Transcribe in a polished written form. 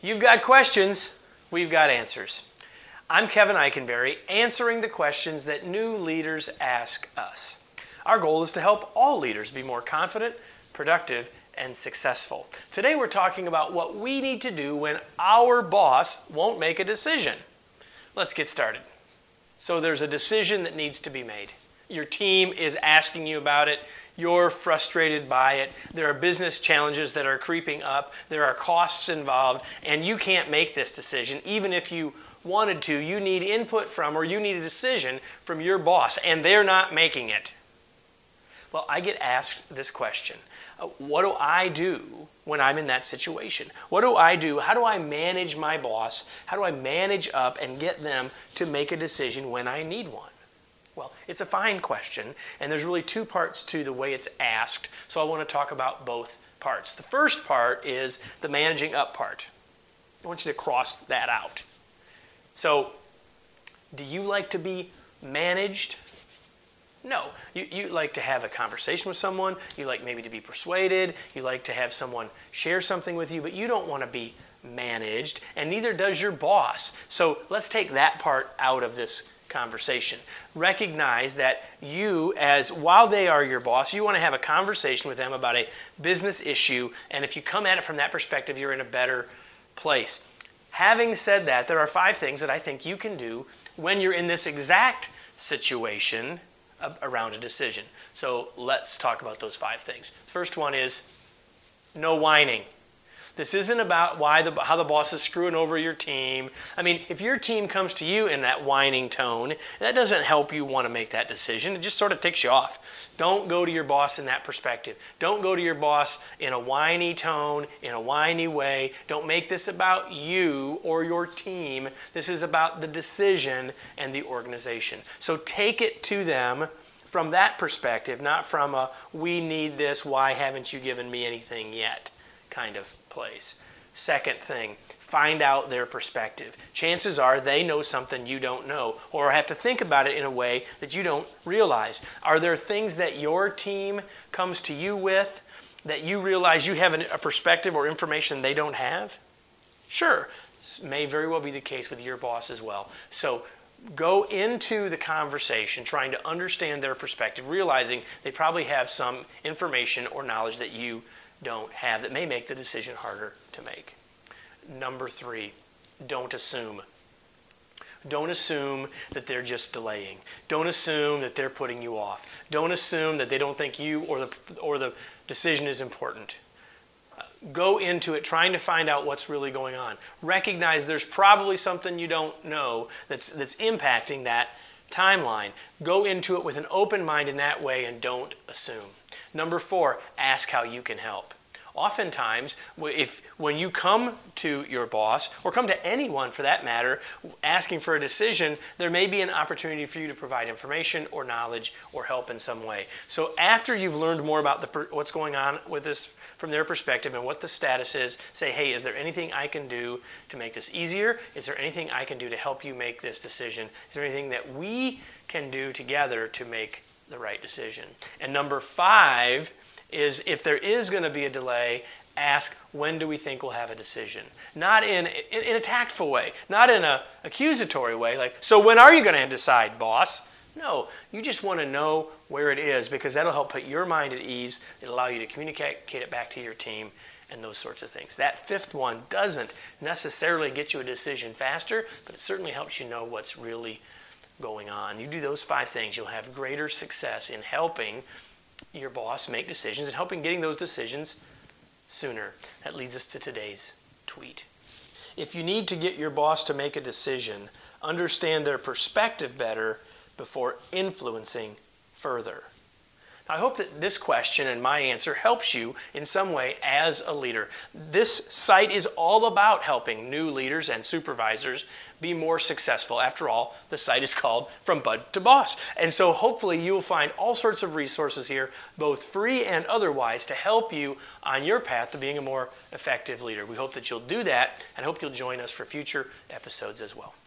You've got questions, we've got answers. I'm Kevin Eikenberry, answering the questions that new leaders ask us. Our goal is to help all leaders be more confident, productive, and successful. Today we're talking about what we need to do when our boss won't make a decision. Let's get started. So there's a decision that needs to be made. Your team is asking you about it. You're frustrated by it. There are business challenges that are creeping up. There are costs involved, and you can't make this decision. Even if you wanted to, you need input from, or you need a decision from your boss, and they're not making it. Well, I get asked this question. What do I do when I'm in that situation? What do I do? How do I manage my boss? How do I manage up and get them to make a decision when I need one? Well, it's a fine question, and there's really two parts to the way it's asked, so I want to talk about both parts. The first part is the managing up part. I want you to cross that out. So, do you like to be managed? No. You like to have a conversation with someone, you like maybe to be persuaded, you like to have someone share something with you, but you don't want to be managed, and neither does your boss. So let's take that part out of this conversation. Recognize that you, while they are your boss, you want to have a conversation with them about a business issue, and if you come at it from that perspective, you're in a better place. Having said that, there are 5 things that I think you can do when you're in this exact situation around a decision. So let's talk about those 5 things. First one is no whining. This isn't about how the boss is screwing over your team. I mean, if your team comes to you in that whining tone, that doesn't help you want to make that decision. It just sort of ticks you off. Don't go to your boss in that perspective. Don't go to your boss in a whiny tone, in a whiny way. Don't make this about you or your team. This is about the decision and the organization. So take it to them from that perspective, not from a, we need this, why haven't you given me anything yet kind of place. Second thing, find out their perspective. Chances are they know something you don't know, or have to think about it in a way that you don't realize. Are there things that your team comes to you with that you realize you have a perspective or information they don't have? Sure, this may very well be the case with your boss as well. So go into the conversation trying to understand their perspective, realizing they probably have some information or knowledge that you don't have that may make the decision harder to make. Number 3, don't assume. Don't assume that they're just delaying. Don't assume that they're putting you off. Don't assume that they don't think you or the decision is important. Go into it trying to find out what's really going on. Recognize there's probably something you don't know that's impacting that timeline. Go into it with an open mind in that way and don't assume. Number 4, ask how you can help. Oftentimes, when you come to your boss, or come to anyone for that matter, asking for a decision, there may be an opportunity for you to provide information or knowledge or help in some way. So after you've learned more about what's going on with this from their perspective and what the status is, say, hey, is there anything I can do to make this easier? Is there anything I can do to help you make this decision? Is there anything that we can do together to make the right decision? And number 5 is, if there is going to be a delay, ask, when do we think we'll have a decision? Not in a tactful way, not in an accusatory way, like, so when are you going to decide, boss? No, you just want to know where it is, because that'll help put your mind at ease. It'll allow you to communicate it back to your team and those sorts of things. That 5th one doesn't necessarily get you a decision faster, but it certainly helps you know what's really going on. You do those 5 things, you'll have greater success in helping your boss make decisions and helping getting those decisions sooner. That leads us to today's tweet. If you need to get your boss to make a decision, understand their perspective better before influencing further. Now, I hope that this question and my answer helps you in some way as a leader. This site is all about helping new leaders and supervisors be more successful. After all, the site is called From Bud to Boss. And so hopefully you'll find all sorts of resources here, both free and otherwise, to help you on your path to being a more effective leader. We hope that you'll do that, and hope you'll join us for future episodes as well.